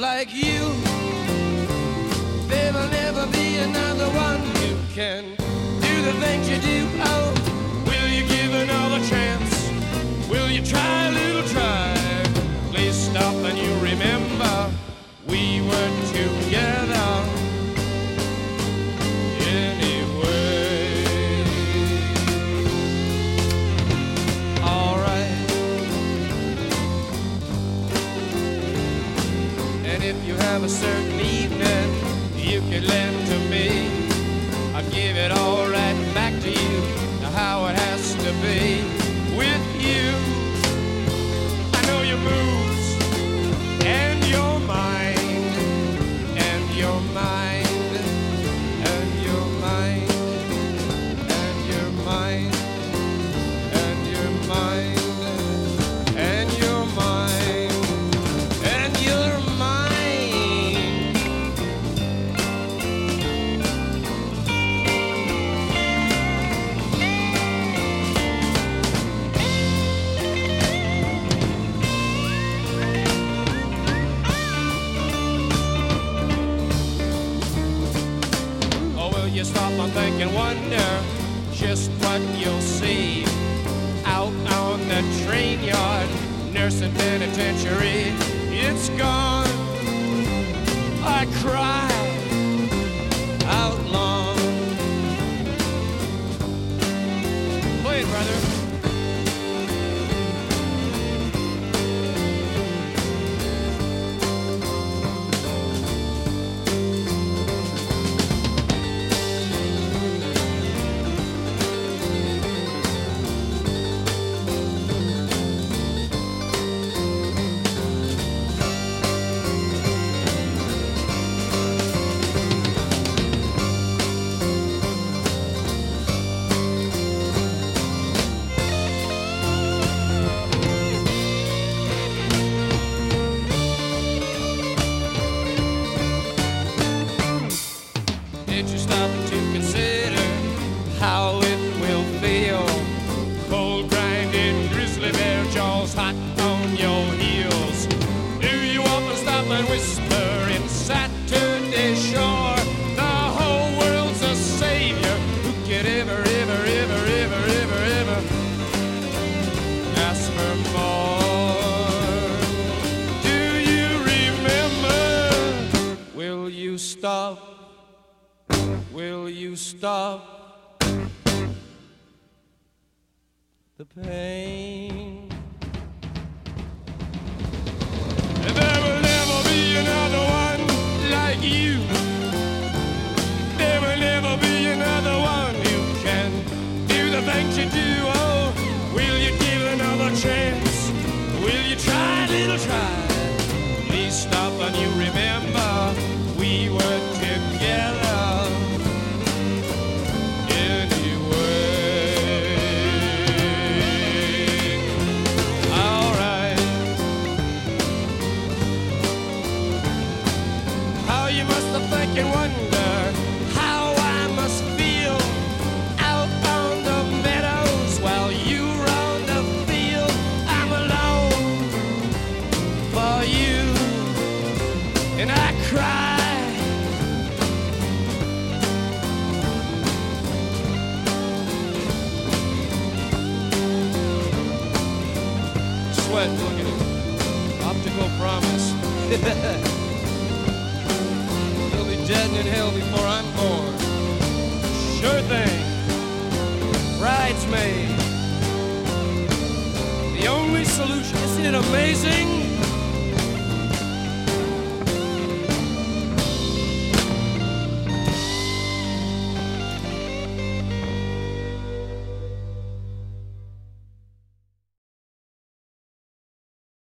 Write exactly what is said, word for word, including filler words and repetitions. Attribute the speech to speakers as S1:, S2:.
S1: like you. There will never be another one who can do the things you do. Oh, will you give another chance? Will you try a little try? Please stop and you remember we were together anyway. All right. And if you have a certain evening you can lend to me, I'll give it all right back to you, how it has to be with you. I know your moves and your mind and your mind and your mind and your mind and your mind and your mind and your mind. Oh, will you stop and think and wonder just what you'll see out on the train yard, nursing penitentiary? It's gone. I cry out long. Play it, brother. Did you stop to consider how it will feel? Cold grinding grizzly bear jaws hot on your heels. Do you often stop and whisper in Saturday Shore? The whole world's a savior. Who could ever, ever, ever, ever, ever, ever ask for more? Do you remember? Will you stop? Will you stop the pain? There will never be another one like you. There will never be another one who can do the things you do. Oh, will you give another chance? Will you try a little try? Please stop and you remember we were together anyway. All right. How you must have think and wonder how I must feel out on the meadows while you round the field. I'm alone for you and I cry. Sweat, look at it. Optical promise. You'll be dead and in hell before I'm born. Sure thing. Bridesmaid. The only solution. Isn't it amazing?